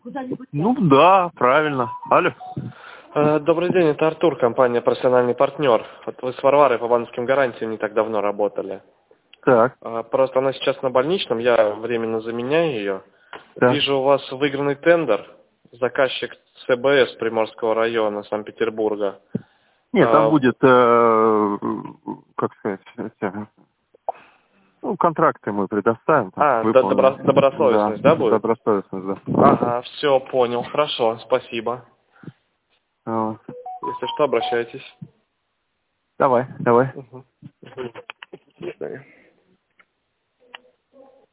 Ну да, правильно. Алло. Добрый день, это Артур, компания «Профессиональный партнер». Вот вы с Варварой по банковским гарантиям не так давно работали. Так, Просто она сейчас на больничном, я временно заменяю ее. так. Вижу у вас выигранный тендер, заказчик ЦБС Приморского района Санкт-Петербурга. Нет, там будет, как сказать, контракты мы предоставим. Выполним. Добросовестность, да, будет? Добросовестность, да. Ага, все, понял, хорошо, спасибо. Вот. Если что, обращайтесь. Давай. Мгм.